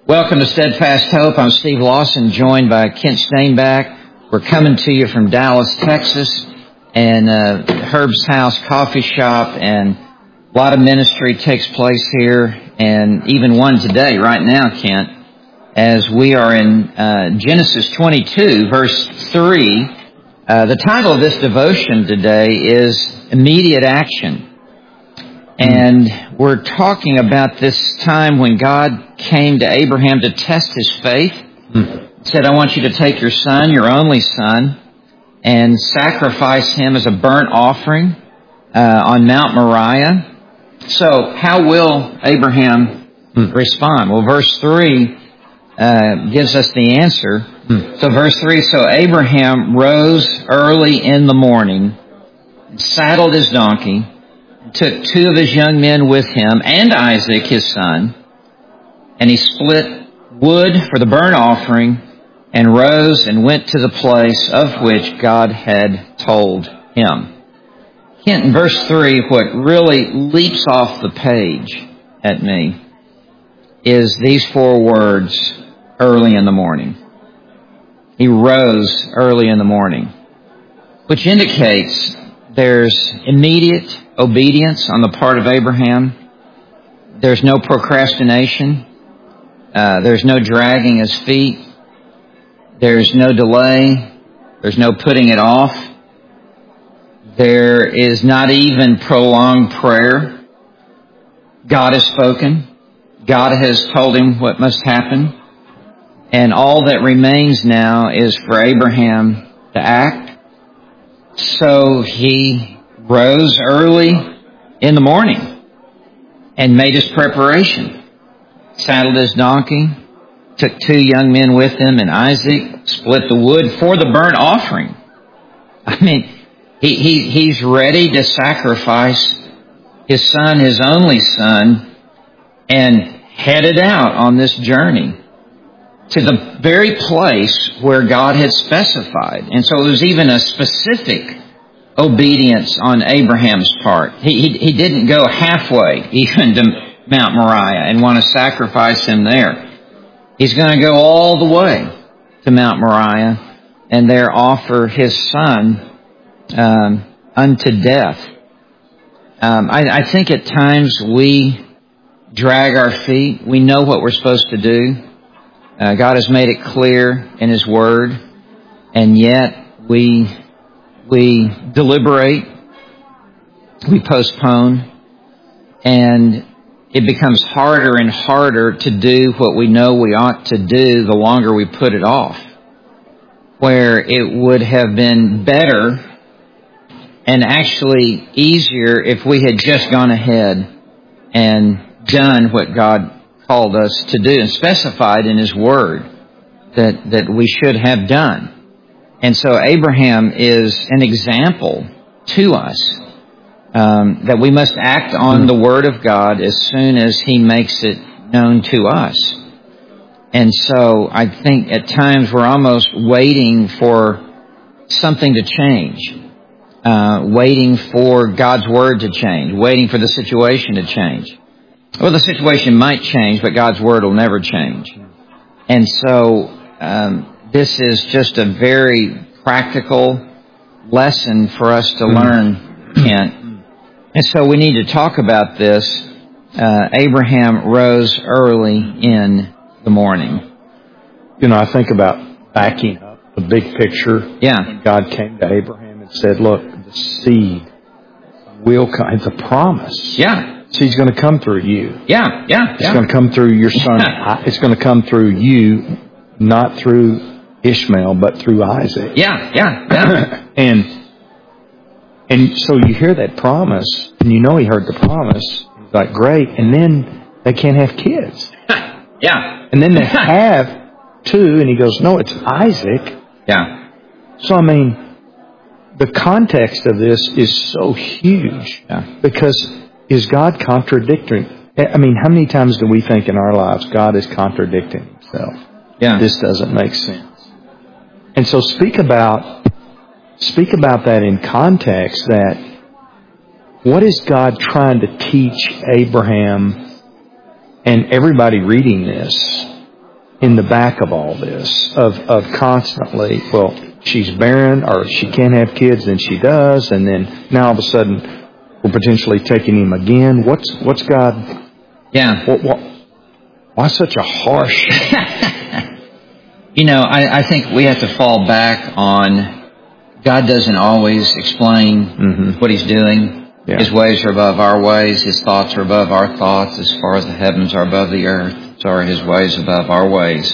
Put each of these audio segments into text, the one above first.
Welcome to Steadfast Hope. I'm Steve Lawson, joined by Kent Stainback. We're coming to you from Dallas, Texas, and Herb's House Coffee Shop, and a lot of ministry takes place here, and even one today, right now, Kent, as we are in Genesis 22, verse 3. The title of this devotion today is Immediate Action. And we're talking about this time when God came to Abraham to test his faith. He said, I want you to take your son, your only son, and sacrifice him as a burnt offering on Mount Moriah. So how will Abraham respond? Well, verse 3 gives us the answer. So verse 3, so Abraham rose early in the morning, saddled his donkey, took two of his young men with him and Isaac, his son, and he split wood for the burnt offering and rose and went to the place of which God had told him. In verse 3, what really leaps off the page at me is these four words, early in the morning. He rose early in the morning, which indicates there's immediate obedience on the part of Abraham. There's no procrastination. There's no dragging his feet. There's no delay. There's no putting it off. There is not even prolonged prayer. God has spoken. God has told him what must happen. And all that remains now is for Abraham to act. So he rose early in the morning and made his preparation. Saddled his donkey, took two young men with him and Isaac, split the wood for the burnt offering. I mean, he's ready to sacrifice his son, his only son, and headed out on this journey to the very place where God had specified. And so it was even a specific obedience on Abraham's part. He didn't go halfway even to Mount Moriah and want to sacrifice him there. He's going to go all the way to Mount Moriah and there offer his son unto death. I think at times we drag our feet. We know what we're supposed to do. God has made it clear in His Word, and yet we deliberate, we postpone, and it becomes harder and harder to do what we know we ought to do the longer we put it off. Where it would have been better and actually easier if we had just gone ahead and done what God called us to do and specified in His Word that we should have done. And so Abraham is an example to us that we must act on the Word of God as soon as He makes it known to us. And so I think at times we're almost waiting for something to change, waiting for God's Word to change, waiting for the situation to change. Well, the situation might change, but God's Word will never change. And so this is just a very practical lesson for us to learn, Kent. And so we need to talk about this. Abraham rose early in the morning. You know, I think about backing up the big picture. Yeah. When God came to Abraham and said, look, the seed will come. It's a promise. Yeah. Seed's going to come through you. Yeah. It's going to come through your son. It's going to come through you, not through Ishmael, but through Isaac. Yeah. And so you hear that promise, and you know he heard the promise. He's like, great. And then they can't have kids. Yeah. And then they have two, and he goes, no, it's Isaac. Yeah. So, I mean, the context of this is so huge. Yeah. Because is God contradicting? I mean, how many times do we think in our lives God is contradicting Himself? Yeah. This doesn't make sense. And so speak about that in context, that what is God trying to teach Abraham and everybody reading this in the back of all this of constantly, well, she's barren or she can't have kids, then she does, and then now all of a sudden we're potentially taking him again. What's God? Yeah. Why such a harsh? I think we have to fall back on God doesn't always explain what He's doing. Yeah. His ways are above our ways. His thoughts are above our thoughts. As far as the heavens are above the earth, so are His ways above our ways.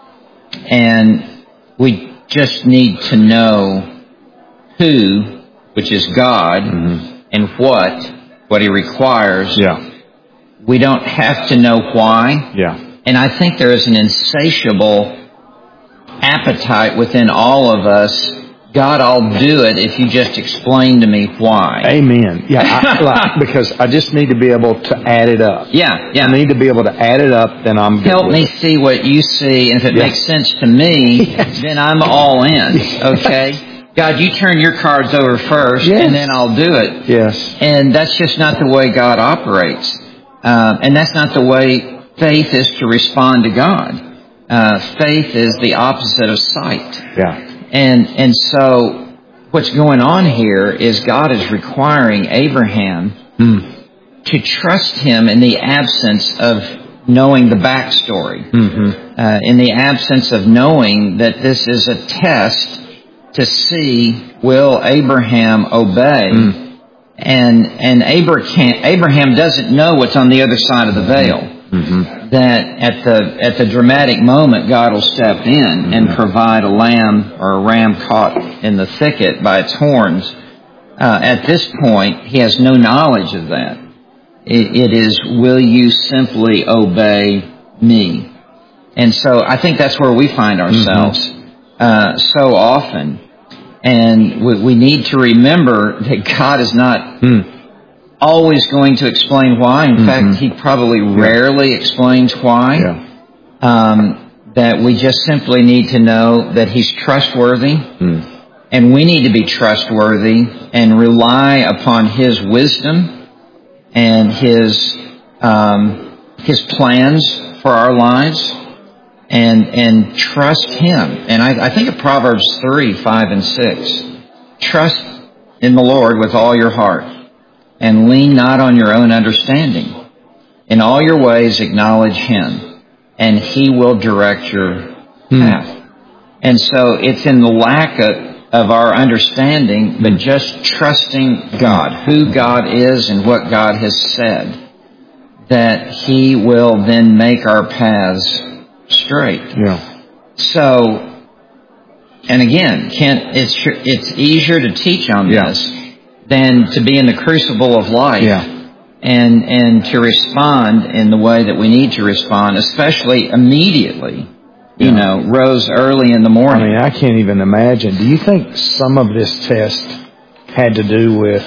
And we just need to know who, which is God, and what He requires. Yeah. We don't have to know why. Yeah. And I think there is an insatiable appetite within all of us. God, I'll do it if you just explain to me why. Amen. Yeah, because I just need to be able to add it up. Yeah. I need to be able to add it up, then I'm good. Help me see what you see, and if it makes sense to me, then I'm all in. Okay? God, you turn your cards over first, and then I'll do it. Yes. And that's just not the way God operates. And that's not the way faith is to respond to God. Faith is the opposite of sight. Yeah. And so what's going on here is God is requiring Abraham to trust Him in the absence of knowing the backstory, in the absence of knowing that this is a test to see, will Abraham obey? And Abraham doesn't know what's on the other side of the veil. That at the dramatic moment, God will step in and provide a lamb or a ram caught in the thicket by its horns. At this point, he has no knowledge of that. It is, will you simply obey me? And so I think that's where we find ourselves so often. And we need to remember that God is not always going to explain why. In fact, He probably rarely explains why. That we just simply need to know that He's trustworthy. And we need to be trustworthy and rely upon His wisdom and His plans for our lives. And trust Him. And I think of Proverbs 3, 5, and 6. Trust in the Lord with all your heart, and lean not on your own understanding. In all your ways acknowledge Him, and He will direct your path. And so it's in the lack of our understanding, but just trusting God, who God is and what God has said, that He will then make our paths straight. Yeah. So, and again, it's easier to teach on this than to be in the crucible of life and to respond in the way that we need to respond, especially immediately. Rose early in the morning. I mean, I can't even imagine. Do you think some of this test had to do with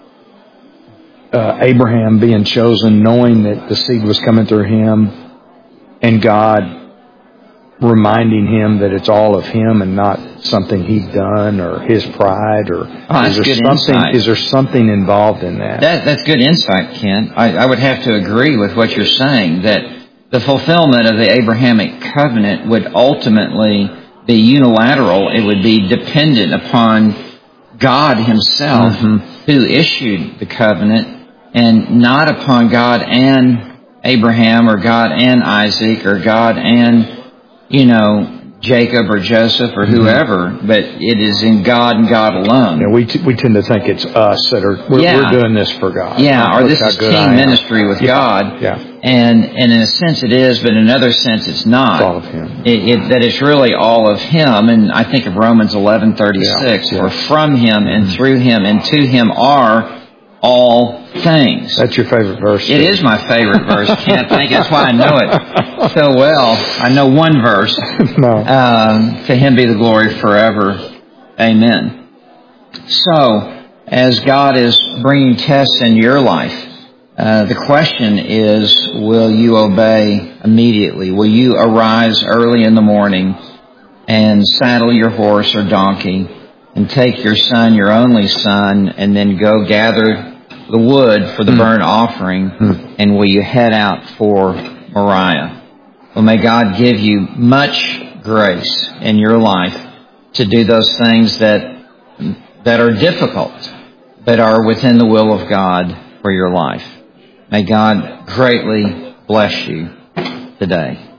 Abraham being chosen, knowing that the seed was coming through him, and God reminding him that it's all of Him and not something he'd done or his pride, or is there something involved in that? That's good insight, Ken. I would have to agree with what you're saying, that the fulfillment of the Abrahamic covenant would ultimately be unilateral. It would be dependent upon God Himself, who issued the covenant, and not upon God and Abraham or God and Isaac or God and Jacob or Joseph or whoever, but it is in God and God alone. Yeah, we tend to think it's us that are we're doing this for God. Yeah, or this is team ministry with God. Yeah. And in a sense it is, but in another sense it's not. It's all of Him. That it's really all of Him. And I think of Romans 11:36, for from Him and through Him and to Him are all things. That's your favorite verse. It is my favorite verse. Can't think. That's why I know it so well. I know one verse. No. To Him be the glory forever. Amen. So, as God is bringing tests in your life, the question is, will you obey immediately? Will you arise early in the morning and saddle your horse or donkey and take your son, your only son, and then go gather the wood for the burnt offering, and will you head out for Moriah? Well, may God give you much grace in your life to do those things that are difficult, but are within the will of God for your life. May God greatly bless you today.